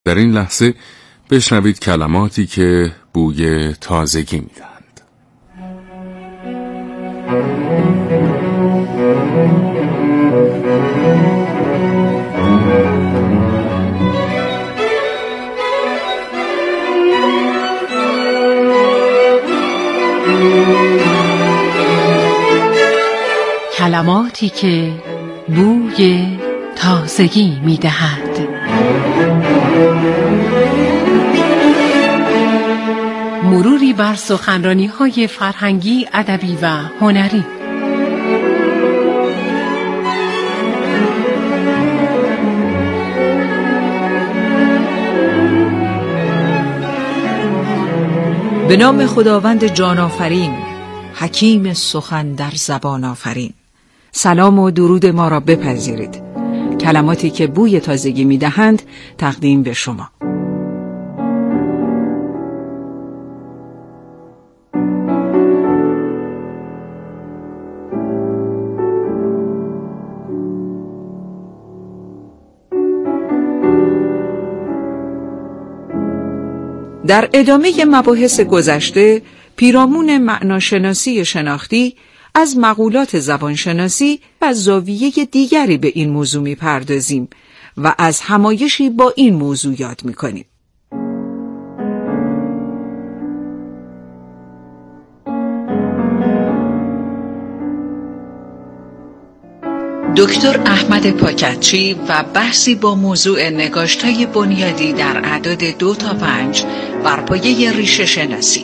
در این لحظه بشنوید کلماتی که بوی تازگی میدهند. کلماتی که بوی تازگی میدهد. مروری بر سخنرانی‌های فرهنگی، ادبی و هنری. به نام خداوند جان آفرین، حکیم سخن در زبان آفرین. سلام و درود ما را بپذیرید. کلماتی که بوی تازگی می‌دهند تقدیم به شما. در ادامه مباحث گذشته پیرامون معناشناسی شناختی از مقولات زبانشناسی و زاویه دیگری به این موضوع می‌پردازیم و از همایشی با این موضوع یاد می‌کنیم. دکتر احمد پاکتچی و بحثی با موضوع نگاشت‌های بنیادی در اعداد 2 تا 5 بر پایه ریشه شناسی.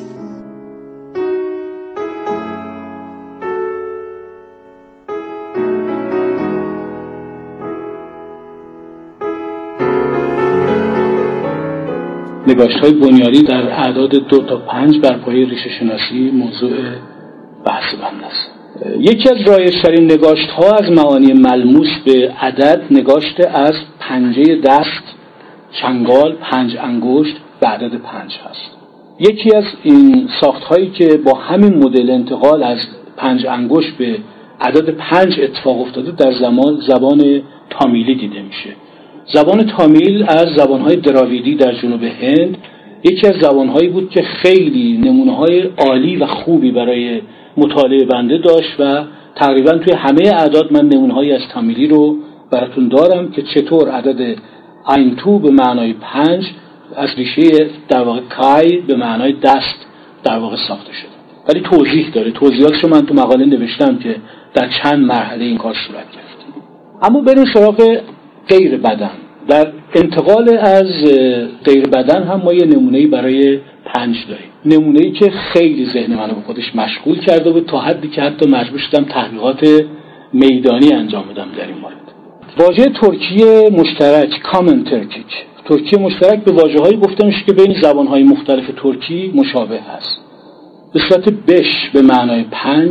نگاشت‌های بنیادی در اعداد 2 تا 5 بر پایه ریشه شناسی موضوع بحث بنده است. یکی از رایج‌ترین نگاشت‌ها از معانی ملموس به عدد نگاشت از پنجه دست، چنگال، 5 انگشت به عدد 5 هست. یکی از این ساخت‌هایی که با همین مدل انتقال از 5 انگشت به عدد 5 اتفاق افتاده در زبان تامیلی دیده میشه. زبان تامیل از زبان‌های دراویدی در جنوب هند یکی از زبان‌هایی بود که خیلی نمونه‌های عالی و خوبی برای مطالعه بنده داشت و تقریبا توی همه اعداد من نمونه‌هایی از تامیلی رو براتون دارم که چطور عدد اینتو به معنای 5 از ریشه در واقع کای به معنای دست در واقع ساخته شده. ولی توضیح داره. توضیحاتشو من تو مقاله نوشتم که در چند مرحله این کار صورت گرفت. اما بریم سراغ غیر بدن. در انتقال از غیر بدن هم ما یه نمونه‌ای برای 5 داریم. نمونه‌ای که خیلی ذهن منو به خودش مشغول کرده بود تا حدی که حتی مجبور شدم تحقیقات میدانی انجام بدم در این مورد. واژه ترکی مشترک کامن ترکیک، ترکی مشترک به واژه‌هایی گفته میشه که بین زبان‌های مختلف ترکی مشابه هست. به صورت بش به معنای 5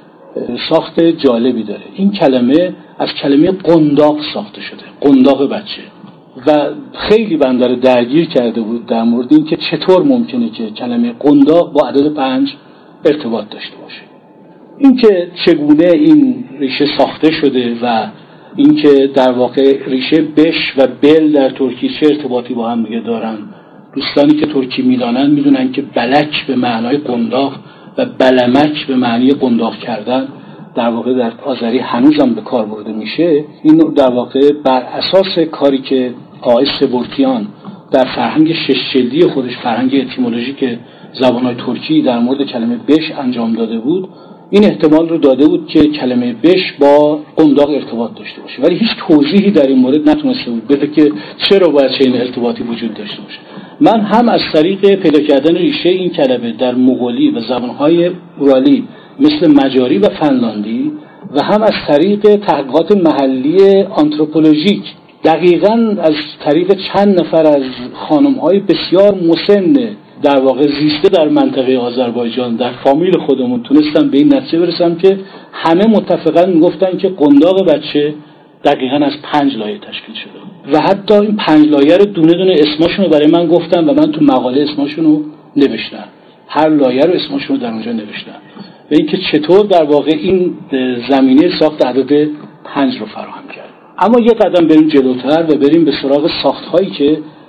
ساخت جالبی داره. این کلمه از کلمه قنداق ساخته شده، قنداق بچه، و خیلی بنده رو درگیر کرده بود در مورد این که چطور ممکنه که کلمه قنداق با عدد 5 ارتباط داشته باشه. این که چگونه این ریشه ساخته شده و این که در واقع ریشه بش و بل در ترکی چه ارتباطی با هم دیگه دارن، دوستانی که ترکی میدانن میدونن که بلک به معنای قنداق و بلمک به معنی قنداق کردن در واقع در آذری هنوزم به کار برده میشه. این در واقع بر اساس کاری که آقای سبورتیان در فرهنگ 6 جلدی خودش، فرهنگ اتیمولوژیک زبان‌های ترکی در مورد کلمه بش انجام داده بود، این احتمال رو داده بود که کلمه بش با قنداق ارتباط داشته باشه، ولی هیچ توضیحی در این مورد نتونسته بود بده که چرا باید چنین ارتباطی وجود داشته باشه. من هم از طریق پیدا کردن ریشه این کلمه در مغولی و زبان‌های اورالی مثل مجاری و فنلاندی و هم از طریق تحقیقات محلی آنتروپولوژیک، دقیقاً از طریق چند نفر از خانم‌های بسیار مسن در واقع زیسته در منطقه آذربایجان در فامیل خودمون تونستم به این نتیجه برسم که همه متفقاً میگفتن که قنداق بچه دقیقاً از 5 لایه تشکیل شده و حتی این 5 لایه رو دونه دونه اسمشون رو برای من گفتن و من تو مقاله اسمشون رو نوشتم. هر لایه رو اسمشون رو در اونجا نوشتم و اینکه چطور در واقع این زمینه ساخت عدد 5 رو فراهم کرد. اما یه قدم بریم جلوتر و بریم به سراغ ساخت‌هایی که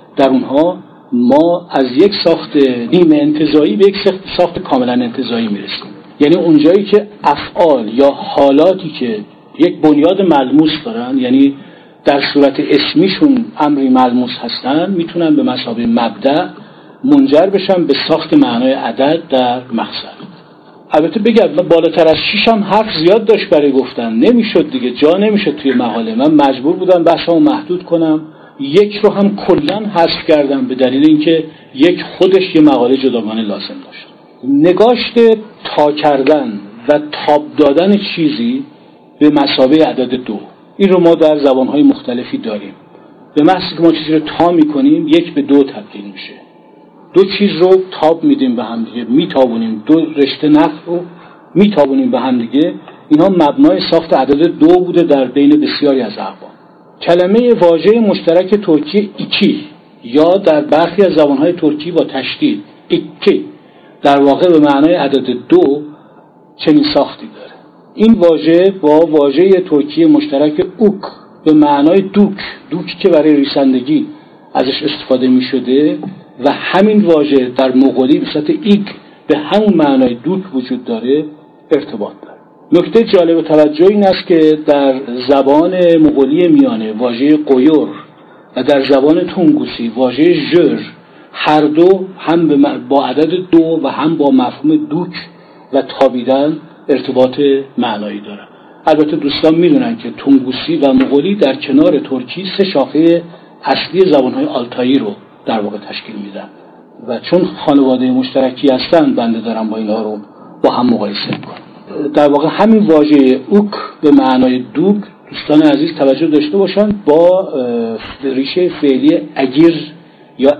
در اونها ما از یک ساخت نیمه انتزاعی به یک ساخت کاملا انتزاعی میرسیم. یعنی اونجایی که افعال یا حالاتی که یک بنیاد ملموس دارن، یعنی در صورت اسمیشون امری ملموس هستن، میتونن به مثابه مبدأ منجر بشن به ساخت معنای عدد در مقصد. البته بگم بالاتر از 6 هم حرف زیاد داشت برای گفتن، نمیشد دیگه، جا نمیشد توی مقاله. من مجبور بودم بحثمو محدود کنم. یک رو هم کلاً حذف کردم به دلیل اینکه یک خودش یه مقاله جداگانه لازم داشت. نگاشت تا کردن و تاب دادن چیزی به مثابه عدد 2، این رو ما در زبانهای مختلفی داریم. به محضی که ما چیزی رو تا میکنیم 1 به 2 تبدیل میشه. دو چیز رو تاب میدیم به هم دیگه، میتابونیم، دو رشته نفع رو میتابونیم به هم دیگه. اینها مبنای ساخت عدد 2 بوده در بین بسیاری از اقوام. کلمه واژه مشترک ترکی ایکی یا در برخی از زبانهای ترکی با تشدید ایکی در واقع به معنای عدد 2 چنین ساختی داره. این واژه با واژه ترکی مشترک اوک به معنای دوک که برای ریسندگی ازش استفاده می شده و همین واژه در مغولی به صورت ایک به همون معنای دوک وجود داره ارتباط داره. نکته جالب توجه این است که در زبان مغولی میانه واژه قیور و در زبان تونگوسی واژه ژر هر دو هم با عدد 2 و هم با مفهوم دوک و تابیدن ارتباط معنایی دارن. البته دوستان میدونن که تونگوسی و مغولی در کنار ترکی 3 شاخه اصلی زبانهای آلتایی رو در واقع تشکیل میدن و چون خانواده مشترکی هستن بنده دارم با اینها رو با هم مقایسه میکنم. در واقع همین واژه اوک به معنای دوک دوستان عزیز توجه داشته باشن با ریشه فعلی اگیر یا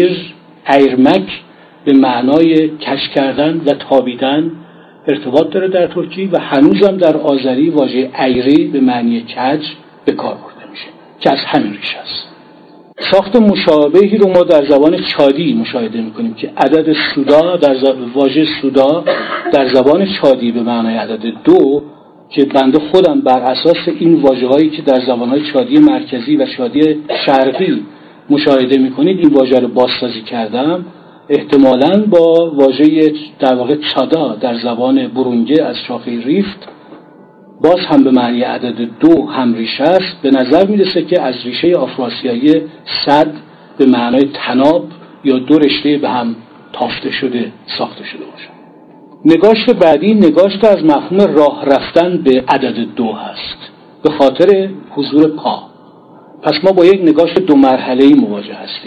ایرمک به معنای کش کردن و تابیدن ارتباط داره در ترکی و هنوزم در آذری واژه ایری به معنی کج به کار برده میشه که از همین ریشه است. ساخت مشابهی رو ما در زبان چادی مشاهده میکنیم که عدد سودا واژه سودا در زبان چادی به معنای عدد 2 که بنده خودم بر اساس این واژه‌هایی که در زبان‌های چادی مرکزی و چادی شرقی مشاهده میکنید این واژه رو بازسازی کردم. احتمالاً با واژه در واقع چادا در زبان برونگه از شاخه ریفت باز هم به معنی عدد 2 هم ریشه است. به نظر میرسه که از ریشه آفراسیایی صد به معنای تناب یا دو رشته به هم تافته شده ساخته شده باشه. نگاشت بعدی نگاشت از مفهوم راه رفتن به عدد 2 هست به خاطر حضور پا. پس ما با یک نگاشت 2 مرحله‌ای مواجه هستیم.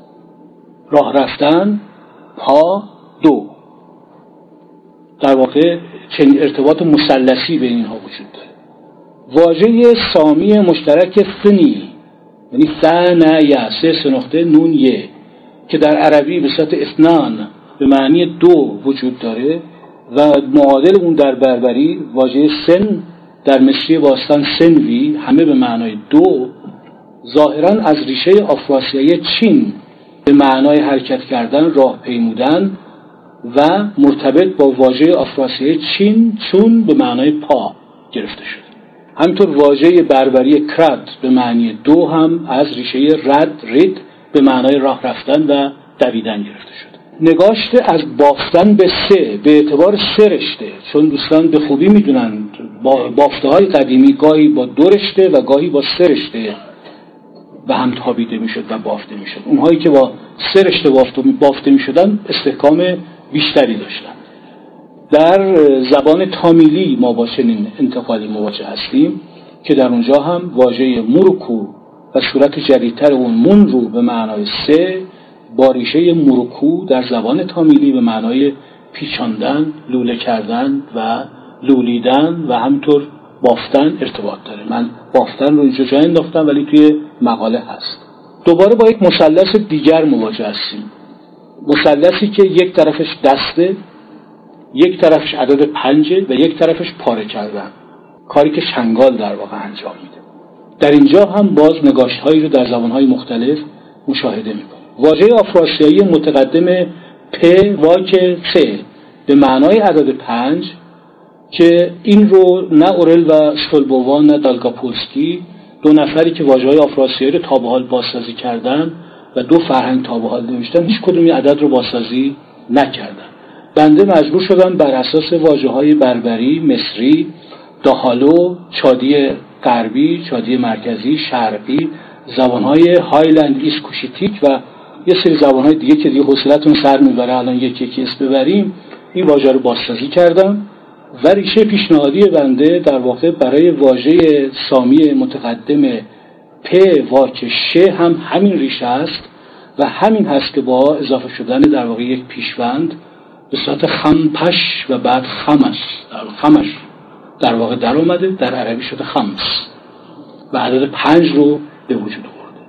راه رفتن، پا، 2. در واقع چنین ارتباط مثلثی بین اینها وجود داره. واژه سامی مشترک ثنی یعنی ثنیا 3 نقطه نون یه که در عربی به صورت اثنان به معنی 2 وجود داره و معادل اون در بربری واژه سن در مصری باستان سنوی همه به معنای 2 ظاهراً از ریشه آفراسیایی چین به معنای حرکت کردن، راه پیمودن و مرتبط با واژه آفراسیایی چین چون به معنای پا گرفته شده. همینطور واژه بربری کرد به معنی 2 هم از ریشه رد به معنای راه رفتن و دویدن گرفته شده. نگاشته از بافتن به 3 به اعتبار 3 رشته، چون دوستان به خوبی میدونن بافته های قدیمی گاهی با 2 رشته و گاهی با 3 رشته و هم تابیده میشد و بافته میشد. اونهایی که با 3 رشته بافته میشدن استحکام بیشتری داشتن. در زبان تامیلی ما با چنین انتقالی مواجه هستیم که در اونجا هم واژه موروکو و صورت جدیدتر اون من رو به معنای 3 با ریشه موروکو در زبان تامیلی به معنای پیچاندن، لوله کردن و لولیدن و همینطور بافتن ارتباط داره. من بافتن رو اینجا جا انداختم ولی توی مقاله هست. دوباره با یک مثلث دیگر مواجه هستیم. مثلثی که یک طرفش دسته، یک طرفش عدد 5 و یک طرفش پاره کردن، کاری که چنگال در واقع انجام میده. در اینجا هم باز نگاشت‌هایی رو در زبان‌های مختلف مشاهده می‌کنیم. واژه آفراسیایی متقدم پ واک 3 به معنای عدد 5 که این رو نه اورل و استولبوان نه دالگاپولسکی 2 نفری که واژه‌های آفراسیایی رو تا به حال بازسازی کردن و 2 فرهنگ تا به حال نوشتن، هیچ کدوم این عدد رو بازسازی نکردن. بنده مجبور شدم بر اساس واژه‌های بربری، مصری، داهالو، چادی غربی، چادی مرکزی، شرقی، زبان‌های هایلند ایسکوشیتیک و یه سری زبان‌های دیگه که دیگه حوصله‌تون سر میبره الان یکی یکی اسم ببریم، این واژه رو بازسازی کردم و ریشه پیشنهادی بنده در واقع برای واژه سامی متقدم پ واک ش هم همین ریشه است و همین هست که با اضافه شدن در واقع یک پیشوند به صورت خمپش و بعد خمش در واقع در اومده، در عربی شده خمس و عدد 5 رو به وجود آورده.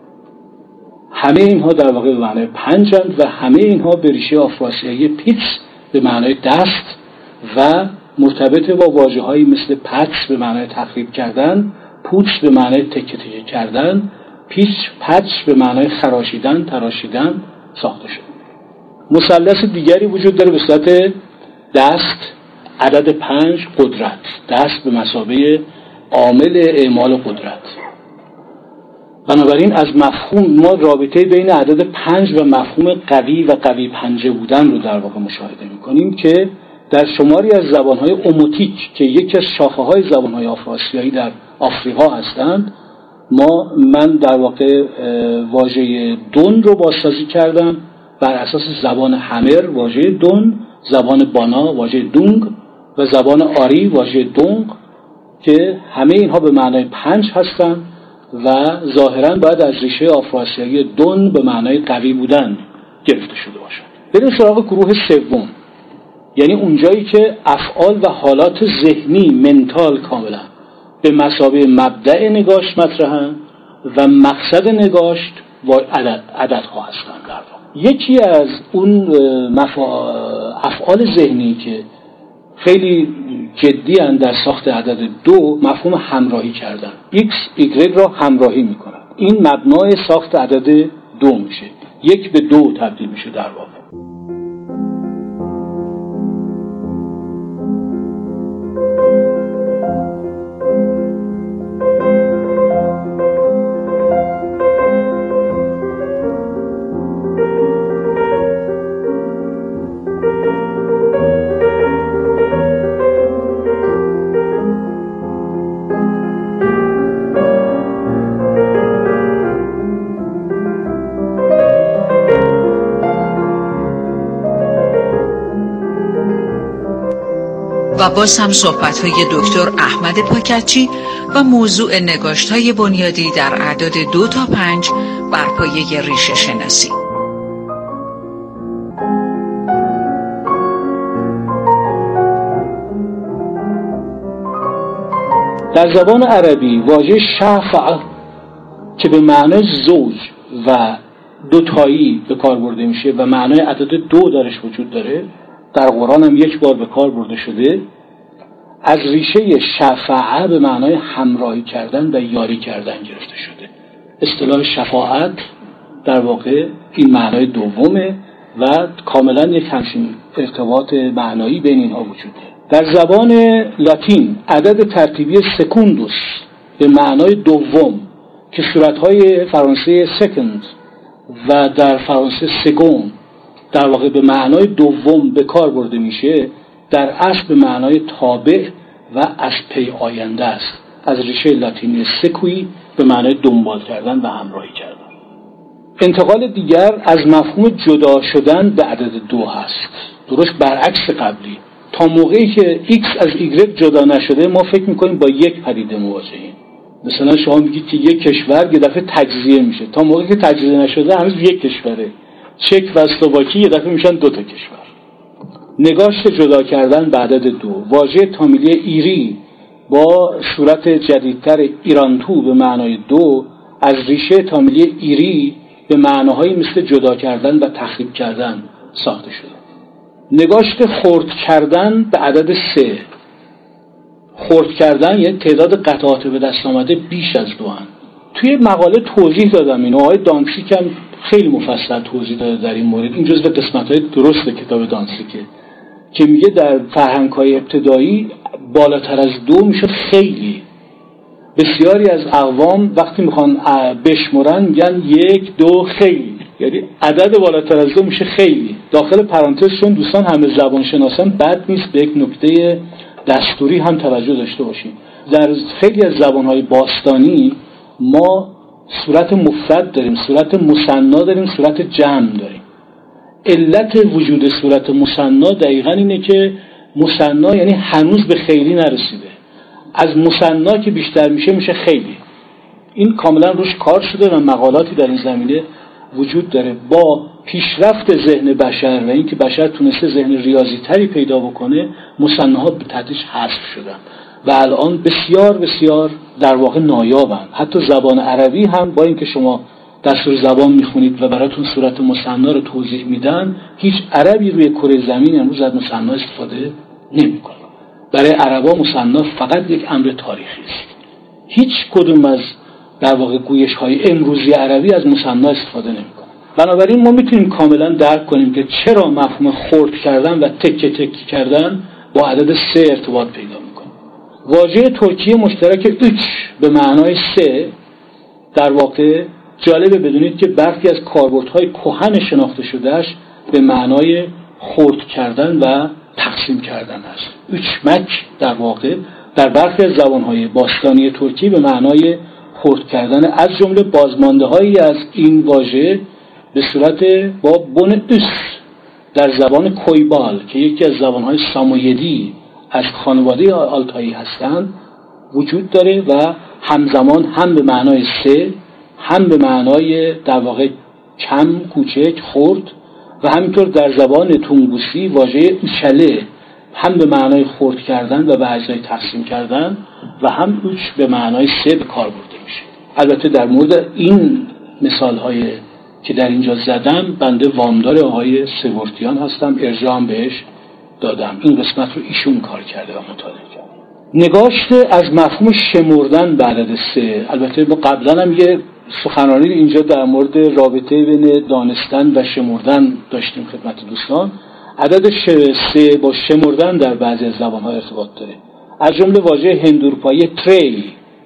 همه اینها در واقع به معنای 5 هستند و همه اینها به ریشه آفراسیایی پیتس به معنای دست و مرتبط با واژه‌هایی مثل پتس به معنای تخریب کردن، پوتس به معنای تکه تکه کردن، پتس به معنای خراشیدن، تراشیدن ساخته شد. مثلث دیگری وجود داره به صورت دست، عدد 5 قدرت، دست به مثابه عامل اعمال قدرت. بنابراین از مفهوم ما رابطه بین عدد 5 و مفهوم قوی و قوی پنجه بودن رو در واقع مشاهده می‌کنیم که در شماری از زبان‌های اوموتیک که یکی از شاخه‌های زبان‌های آفراسیایی در آفریقا هستند، من در واقع واژه دون رو بازسازی کردم بر اساس زبان همر واژه دون، زبان بانا واژه دونگ و زبان آری واژه دونگ که همه اینها به معنای 5 هستند و ظاهراً باید از ریشه آفراسیایی دون به معنای قوی بودن گرفته شده باشد. بریم سراغ گروه سوم، یعنی اونجایی که افعال و حالات ذهنی منتال کاملا به مثابه مبدأ نگاشت مطرحن و مقصد نگاشت و عددها هستند. در واقع یکی از اون افعال ذهنی که خیلی جدی اند در ساخت عدد 2 مفهوم همراهی کردن. X Y را همراهی میکنن. این مبنای ساخت عدد 2 میشه. 1 به 2 تبدیل میشه در واقع. و باز هم صحبت‌های دکتر احمد پاکچی و موضوع نگاشت‌های بنیادی در اعداد 2 تا 5 بر پایه ریشه شناسی. در زبان عربی واژه شفع که به معنای زوج و دوتایی به کار برده میشه و معنای عدد 2 درش وجود داره، در قرآن هم 1 بار به کار برده شده، از ریشه شفاعه به معنای همراهی کردن و یاری کردن گرفته شده. اصطلاح شفاعت در واقع این معنای دومه و کاملا یک همچین ارتباط معنایی بین اینها وجوده. در زبان لاتین عدد ترتیبی سکوندوس به معنای دوم که صورتهای فرانسه سکند و در فرانسه سگون در واقع به معنای دوم به کار برده میشه، در اصل به معنای تابع و از پی آینده است. از ریشه لاتینی سکوی به معنای دنبال کردن و همراهی کردن. انتقال دیگر از مفهوم جدا شدن به عدد 2 هست، درست برعکس قبلی. تا موقعی که X از Y جدا نشده ما فکر میکنیم با یک پدیده مواجهیم. مثلا شما میگید که یک کشور یه دفعه تجزیه میشه، تا موقعی که تجزیه نشده هنوز یک کشوره. چک و اسلواکی یه دفعه میشن 2 تا کشور. نگاشت جدا کردن به عدد 2. واژه تامیلی ایری با صورت جدیدتر ایرانتو به معنای 2 از ریشه تامیلی ایری به معناهایی مثل جدا کردن و تخریب کردن ساخته شده. نگاشت خرد کردن به عدد 3. خرد کردن یعنی تعداد قطعات به دست آمده بیش از 2 هن. توی مقاله توضیح دادم اینو. آقای دانسیک هم خیلی مفصل توضیح داده در این مورد. این جزو قسمت‌های درست کتاب دانسیکه که میگه در فرهنگ‌های ابتدایی بالاتر از 2 میشد خیلی. بسیاری از اقوام وقتی میخوان بشمرن میگن 1 2 خیلی. یعنی عدد بالاتر از 2 میشه خیلی. داخل پرانتز چون دوستان همه زبان شناسان بد نیست به یک نکته دستوری هم توجه داشته باشیم. در خیلی از زبانهای باستانی ما صورت مفرد داریم، صورت مثنا داریم، صورت جمع داریم. علت وجود صورت مثنا دقیقاً اینه که مثنا یعنی هنوز به خیلی نرسیده. از مثنا که بیشتر میشه خیلی. این کاملا روش کار شده و مقالاتی در این زمینه وجود داره. با پیشرفت ذهن بشر و اینکه بشر تونسته ذهن ریاضی تری پیدا بکنه، مثناها به تدریج حذف شدن و الان بسیار بسیار در واقع نایابن. حتی زبان عربی هم با اینکه شما دستور زبان میخونید و براتون صورت مثنا رو توضیح میدن، هیچ عربی روی کره زمین امروز از مثنا استفاده نمیکنه. برای عربا مثنا فقط یک امر تاریخی است. هیچ کدوم از در واقع گویش‌های امروزی عربی از مثنا استفاده نمی‌کنه. بنابراین ما میتونیم کاملا درک کنیم که چرا مفهوم خرد کردن و تکه تکه کردن با عدد 3 ارتباط پیدا می‌کنه. واژه ترکی مشترک 3 به معنای 3 در واقع جالبه بدونید که برخی از کاربردهای کهن شناخته شدهش به معنای خرد کردن و تقسیم کردن است. üçmek در واقع در برخی از زبان‌های باستانی ترکی به معنای خرد کردن، از جمله بازمانده‌هایی از این واژه به صورت با بن اس در زبان کویبال که یکی از زبان‌های سامویدی از خانواده آلتایی هستند وجود داره و همزمان هم به معنای 3 هم به معنای در واقع کم، کوچک، خرد و همینطور در زبان تونگوسی واژه اوچله هم به معنای خرد کردن و به اجزای تقسیم کردن و هم اوچ به معنای 3 به کار برده میشه. البته در مورد این مثال‌های که در اینجا زدم بنده وامدار آقای سورتیان هستم، ارجاع بهش دادم. این قسمت رو ایشون کار کرده و مطالعه کرده. نگاشت از مفهوم شمردن به عدد 3. البته ما قبلا هم یه سخنرانی اینجا در مورد رابطه بین دانستن و شمردن داشتیم خدمت دوستان. عدد 3 با شمردن در بعضی از زبان‌ها ارتباط داره. از جمله واژه هندورپایی تری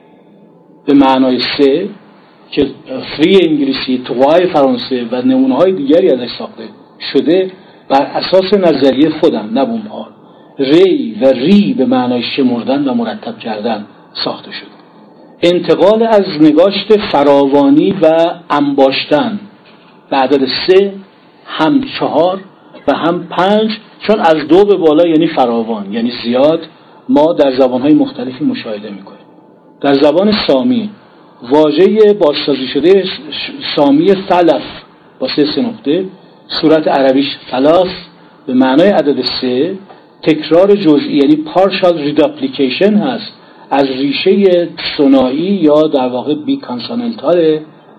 به معنای 3 که 3 انگلیسی، توای فرانسه و نمونه‌های دیگری ازش ساخته شده بر اساس نظریه خودم نه بوم‌ها. ری و ری به معنای شمردن و مرتب کردن ساخته شده. انتقال از نگاشت فراوانی و انباشتن به عدد 3 هم 4 و هم 5 چون از 2 به بالا یعنی فراوان یعنی زیاد ما در زبان‌های مختلفی مشاهده می‌کنیم. در زبان سامی واژه بازسازی شده سامی ثلث با 3 نقطه صورت عربیش ثلاث به معنای عدد 3 تکرار جزئی یعنی partial reduplication هست از ریشه ثنایی یا در واقع بی کانسونانتال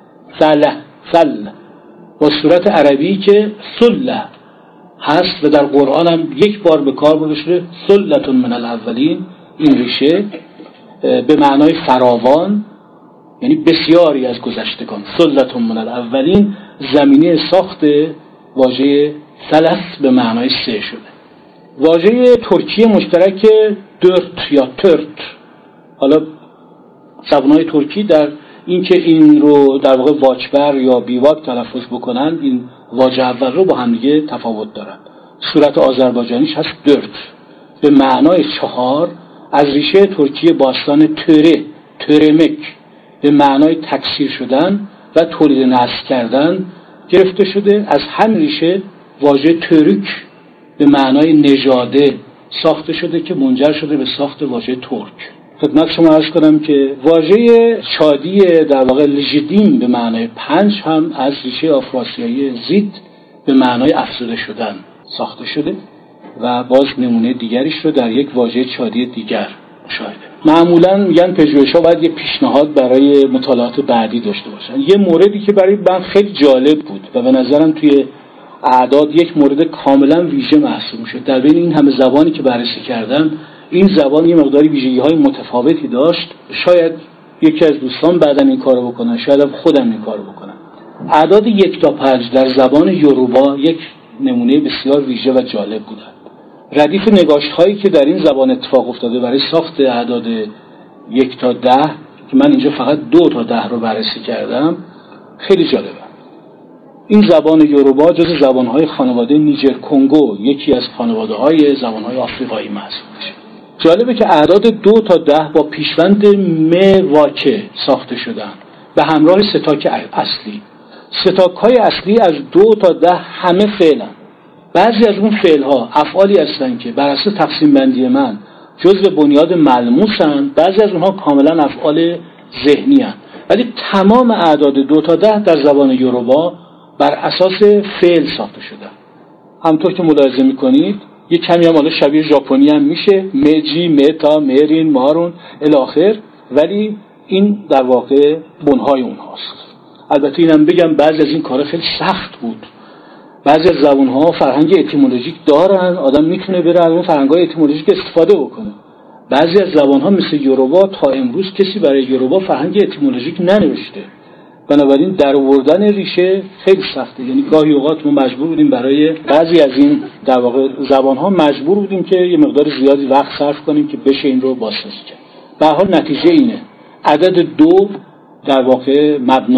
ثل با صورت عربی که ثله هست و در قرآن هم یک بار به کار برده شده ثلة من الاولین. این ریشه به معنای فراوان یعنی بسیاری از گذشتگان. ثلة من الاولین زمینه ساخت واژه ثلث به معنای 3 شده. واژه ترکی مشترک درت یا ترت، حالا زبان‌های ترکی در اینکه این رو در واقع واکبر یا بیواک تلفظ بکنن این واژه اول رو با هم دیگه تفاوت دارن. صورت آذربایجانیش هست درت به معنای 4 از ریشه ترکی باستان ترمک به معنای تکثیر شدن و تولید نسل کردن گرفته شده. از هم ریشه واژه ترک به معنای نژاده ساخته شده که منجر شده به ساخت واژه ترک. خدمت شما عرض کنم که واژه چادی در واقع لژیدیم به معنای 5 هم از ریشه آفراسیایی زید به معنای افزوده شدن ساخته شده و باز نمونه دیگریش رو در یک واژه چادی دیگر مشاهده. معمولا میگن پژوهش‌ها باید یه پیشنهاد برای مطالعات بعدی داشته باشن. یه موردی که برای من خیلی جالب بود و به نظرم توی اعداد یک مورد کاملا ویژه محسوب میشد، در بین این همه زبانی که بررسی کردم این زبان یه مقداری ویژگی‌های متفاوتی داشت. شاید یکی از دوستان بعداً این کارو بکنن، شاید خودم این کارو بکنم. اعداد 1 تا 5 در زبان یوروبا یک نمونه بسیار ویژه و جالب بودند. ردیف نگاشت‌هایی که در این زبان اتفاق افتاده برای ساخت اعداد 1 تا 10 که من اینجا فقط 2 تا 10 رو بررسی کردم خیلی جالبه. این زبان یوروبا جز زبانهای خانواده نیجر کنگو، یکی از خانواده‌های زبانهای آفریقایی محسوب میشه. جالبه که اعداد 2 تا 10 با پیشوند واکه ساخته شدن به همراه ستاک اصلی. ستاک‌های اصلی از 2 تا 10 همه فعلن. بعضی از اون فعل‌ها افعالی هستن که بر اساس تقسیم بندی من جزء بنیاد ملموسن، بعضی از اونها کاملا افعال ذهنی هستند. ولی تمام اعداد 2 تا 10 در زبان یوروبا بر اساس فعل ساخته شدن. همونطور که ملاحظه می‌کنید یه کمی هم شبیه ژاپنی هم میشه، میجی، متا، میرین، مارون الی آخر، ولی این در واقع بنهای اونهاست. البته اینم بگم بعضی از این کارا خیلی سخت بود. بعضی از زبان‌ها فرهنگ اتیمولوژیک دارن، آدم میتونه بره از اون فرهنگ‌های اتیمولوژیک استفاده بکنه. بعضی از زبان‌ها مثل یوروبا تا امروز کسی برای یوروبا فرهنگ اتیمولوژیک ننوشته. بنابراین در آوردن ریشه خیلی سخته. یعنی گاهی اوقات ما مجبور بودیم برای بعضی از این در واقع زبان‌ها مجبور بودیم که یه مقدار زیادی وقت صرف کنیم که بشه این رو بازسازی کرد. به هر حال نتیجه اینه. عدد 2 در واقع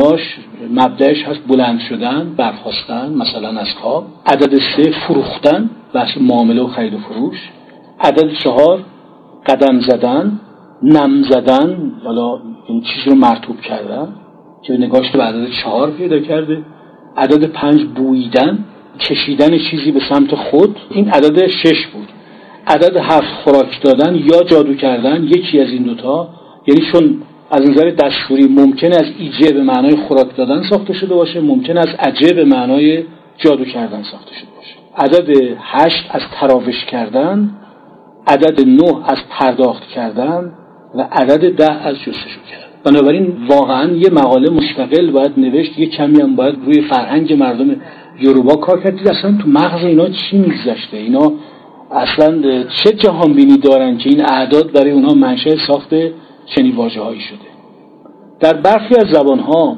مبدأش هست بلند شدن، برخاستن مثلا از خواب. عدد 3 فروختن، بحث معامله و خرید و فروش. عدد 4 قدم زدن، نم زدن، حالا این چیز رو مرطوب کردن که نگاش به عدد 4 پیدا کرده. عدد 5 بویدن، کشیدن چیزی به سمت خود، این عدد 6 بود. عدد 7 خوراک دادن یا جادو کردن، یکی از این دوتا. یعنی چون از نظر دستوری ممکن از ایجه به معنای خوراک دادن ساخته شده باشه، ممکن از اجه به معنای جادو کردن ساخته شده باشه. عدد 8 از تراوش کردن، عدد 9 از پرداخت کردن و عدد 10 از جستجو کردن. بنابراین واقعا یه مقاله مستقل باید نوشت، یه کمی هم باید روی فرهنگ مردم یوروبا کار کرد. اصلا تو مغز اینا چی میگذشته، اینا اصلا چه جهانبینی دارن که این اعداد برای اونها منشأ ساخت چنین واژه‌هایی شده. در برخی از زبان‌ها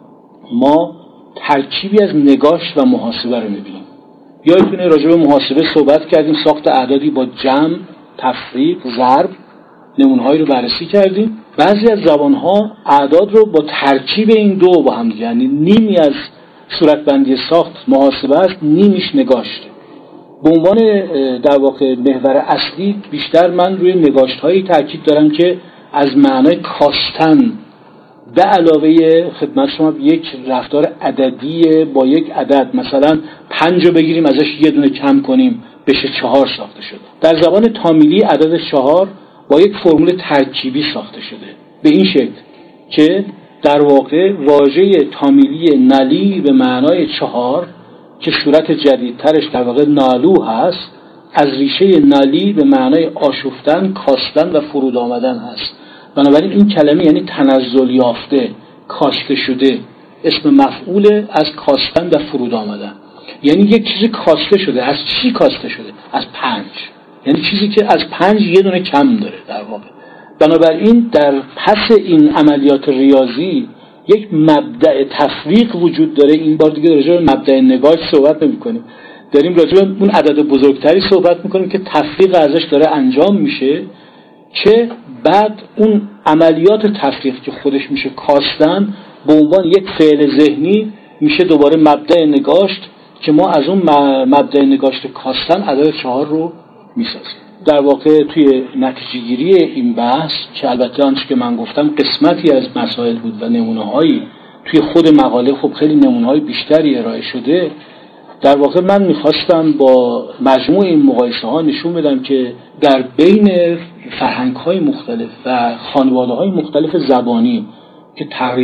ما ترکیبی از نگاشت و محاسبه رو می‌بینیم. یادتونه راجع به محاسبه صحبت کردیم، ساخت اعدادی با جمع، تفریق، ضرب، نمونه‌هایی رو بررسی کردیم. بعضی از زبان‌ها اعداد رو با ترکیب این دو با هم، یعنی نیمی از صورتبندی ساخت محاسبه است، نیمیش نگاشته. به عنوان در واقع محور اصلی بیشتر من روی نگاشت‌هایی تاکید دارم که از معنای کاستن به علاوه خدمت شما یک رفتار عددی با یک عدد، مثلا 5 رو بگیریم ازش یه دونه کم کنیم بشه 4 ساخته شده. در زبان تامیلی عدد 4 با یک فرمول ترکیبی ساخته شده به این شکل که در واقع واژه تامیلی نلی به معنای 4 که صورت جدیدترش در واقع نالو هست، از ریشه نالی به معنای آشفتن، کاستن و فرود آمدن هست. بنابراین این کلمه یعنی تنزل یافته، کاشته شده، اسم مفعول از کاستن و فرود آمدن. یعنی یک چیزی کاسته شده. از چی کاسته شده؟ از 5. یعنی چیزی که از 5 یه دونه کم داره در واقع. بنابراین در پس این عملیات ریاضی یک مبدأ تفریق وجود داره. این بار دیگه راجع به مبدأ نگاه صحبت نمی‌کنیم، داریم راجع به اون عدد بزرگتری صحبت می‌کنیم که تفریق ازش داره انجام میشه، که بعد اون عملیات تفریق که خودش میشه کاستن به عنوان یک فعل ذهنی میشه دوباره مبدأ نگاشت که ما از اون مبدأ نگاشت کاستن عدد 4 رو میسازیم. در واقع توی نتیجه گیری این بحث که البته آنچه که من گفتم قسمتی از مسائل بود و نمونه‌هایی توی خود مقاله خب خیلی نمونه‌های بیشتری ارائه شده، در واقع من میخواستم با مجموع این مقایسه ها نشون بدم که در بین فرهنگ‌های مختلف و خانواده‌های مختلف زبانی که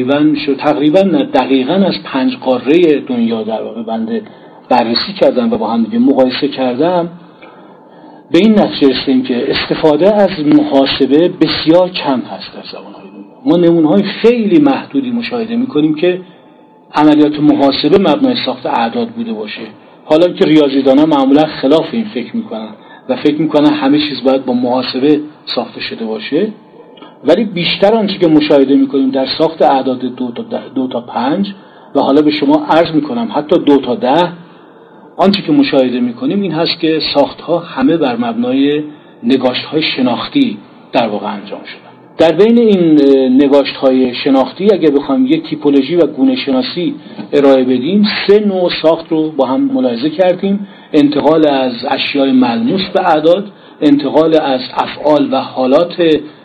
تقریبا دقیقاً از 5 قاره دنیا در واقع بنده بررسی کردم و با هم دیگه مقایسه کردم، به این نتیجه رسیدیم که استفاده از محاسبه بسیار کم هست در زبان‌های دنیا. ما نمونه‌های خیلی محدودی مشاهده می‌کنیم که عملیات محاسبه مبنای ساخت اعداد بوده باشه، حالا که ریاضیدان‌ها معمولا خلاف این فکر میکنن و فکر میکنن همه چیز باید با محاسبه ساخته شده باشه. ولی بیشتر آنچه که مشاهده میکنیم در ساخت اعداد 2 تا 5 و حالا به شما عرض میکنم حتی 2 تا 10، آنچه که مشاهده میکنیم این هست که ساختها همه بر مبنای نگاشت‌های شناختی در واقع انجام شدن. در بین این نگاشت‌های شناختی اگر بخوایم یک تیپولوژی و گونه شناسی ارائه بدیم، 3 نوع ساخت رو با هم ملاحظه کردیم: انتقال از اشیاء ملموس به اعداد، انتقال از افعال و حالات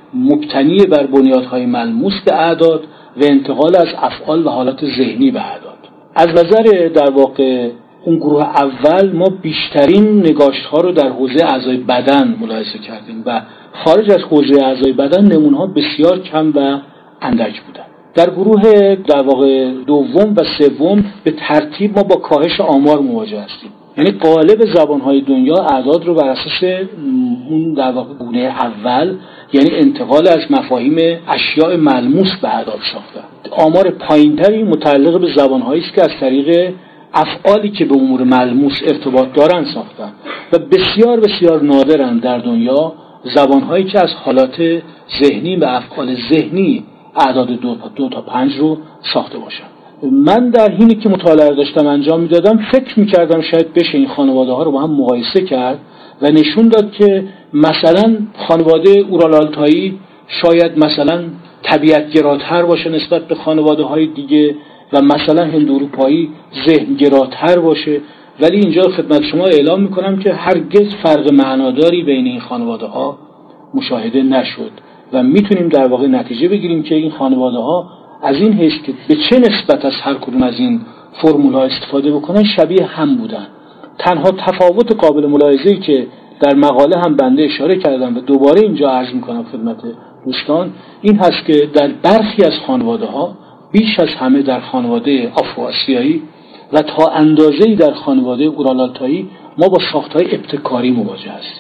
مبتنی بر بنیادهای ملموس به اعداد و انتقال از افعال و حالات ذهنی به اعداد. از نظر در واقع اون گروه اول ما بیشترین نگاشت‌ها رو در حوزه اعضای بدن ملاحظه کردیم و خارج از حوزه اعضای بدن نمونه‌ها بسیار کم و اندک بودن. در گروه در واقع دوم و سوم به ترتیب ما با کاهش آمار مواجه هستیم. یعنی قالب زبان‌های دنیا اعداد رو بر اساس اون در واقع گونه اول، یعنی انتقال از مفاهیم اشیاء ملموس به اعداد ساختن. آمار پایین‌تری متعلق به زبان‌هایی است که از طریق افعالی که به امور ملموس ارتباط دارن ساختن و بسیار بسیار نادرن در دنیا زبان‌هایی که از حالات ذهنی و افعال ذهنی اعداد 2 تا 5 رو ساخته باشن. من در حینی که مطالعه داشتم انجام میدادم فکر میکردم شاید بشه این خانواده ها رو با هم مقایسه کرد و نشون داد که مثلا خانواده اورالالتایی شاید مثلا طبیعت‌گراتر باشه نسبت به خانواده های دیگه و مثلا هندواروپایی ذهن‌گراتر باشه، ولی اینجا خدمت شما اعلام میکنم که هرگز فرق معناداری بین این خانواده ها مشاهده نشد و میتونیم در واقع نتیجه بگیریم که این خانواده ها از این حیث که به چه نسبت از هر کدوم از این فرمول‌ها استفاده بکنن شبیه هم بودن. تنها تفاوت قابل ملاحظه‌ای که در مقاله هم بنده اشاره کردم و دوباره اینجا عرض میکنم خدمت دوستان این هست که در برخی از خانواده ها بیش از همه در خانواده آفرو-آسیایی و تا اندازه‌ای در خانواده اورالالتایی ما با ساخت‌های ابتکاری مواجه هستیم،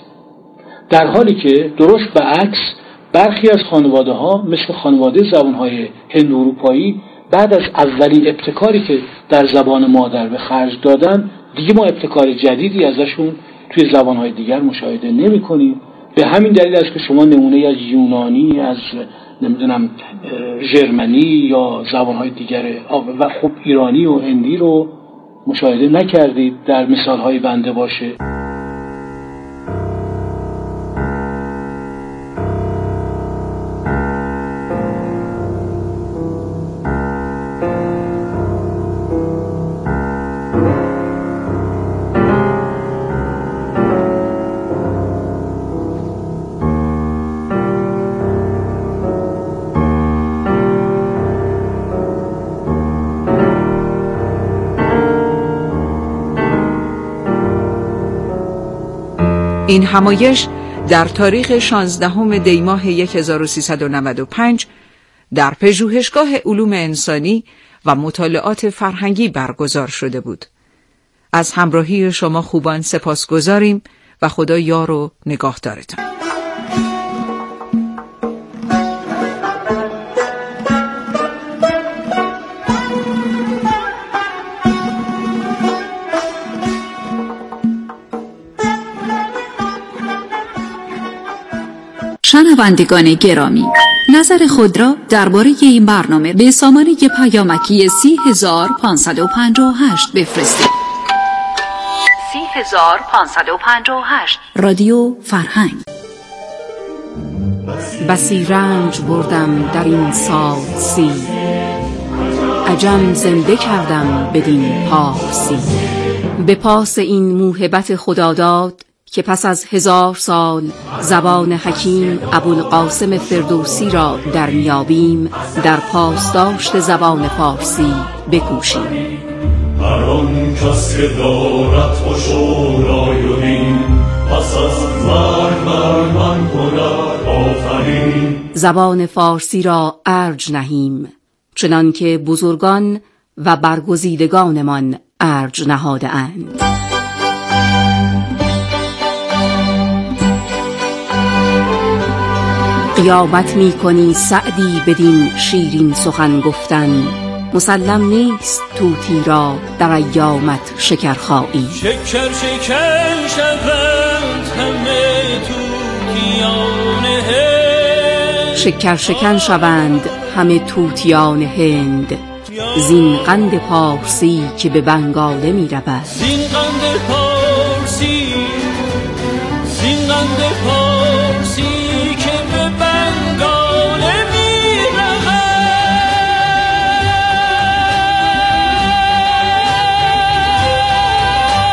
در حالی که درست برعکس برخی از خانواده ها مثل خانواده زبان‌های هندواروپایی بعد از اولین ابتکاری که در زبان مادر به خرج دادن دیگه ما ابتکار جدیدی ازشون توی زبان‌های دیگر مشاهده نمی‌کنیم. به همین دلیل است که شما نمونه از یونانی، از نمیدونم ژرمنی یا زبان‌های دیگر و خب ایرانی و هندی رو مشاهده نکردید در مثال‌های بنده باشه. این همایش در تاریخ 16 دی ماه 1395 در پژوهشگاه علوم انسانی و مطالعات فرهنگی برگزار شده بود. از همراهی شما خوبان سپاسگزاریم و خدا یار و نگاهدارتان. شنوندگان گرامی، نظر خود را درباره این برنامه به سامانه پیامکی 30558 بفرستید. 30558 رادیو فرهنگ. بسی رنج بردم در این سال 30، عجم زنده کردم بدین پارسی. به پاس این موهبت خداداد که پس از 1000 سال زبان حکیم ابوالقاسم فردوسی را در میابیم، در پاسداشت زبان فارسی بکوشیم. هر آن کس که دارد خوش و رای و دین، پس از مرگ بر من کند آفرین. زبان فارسی را ارج نهیم، چنان که بزرگان و برگزیدگانمان ارج نهاده اند. قیامت می کنی سعدی بدین شیرین سخن گفتن، مسلم نیست طوطی را در ایامت شکرخایی. شکر شکن شوند همه طوطیان هند، شکر شکن شوند همه طوطیان هند، زین قند پارسی که به بنگاله می رود. زین قند پارسی، زین قند پارسی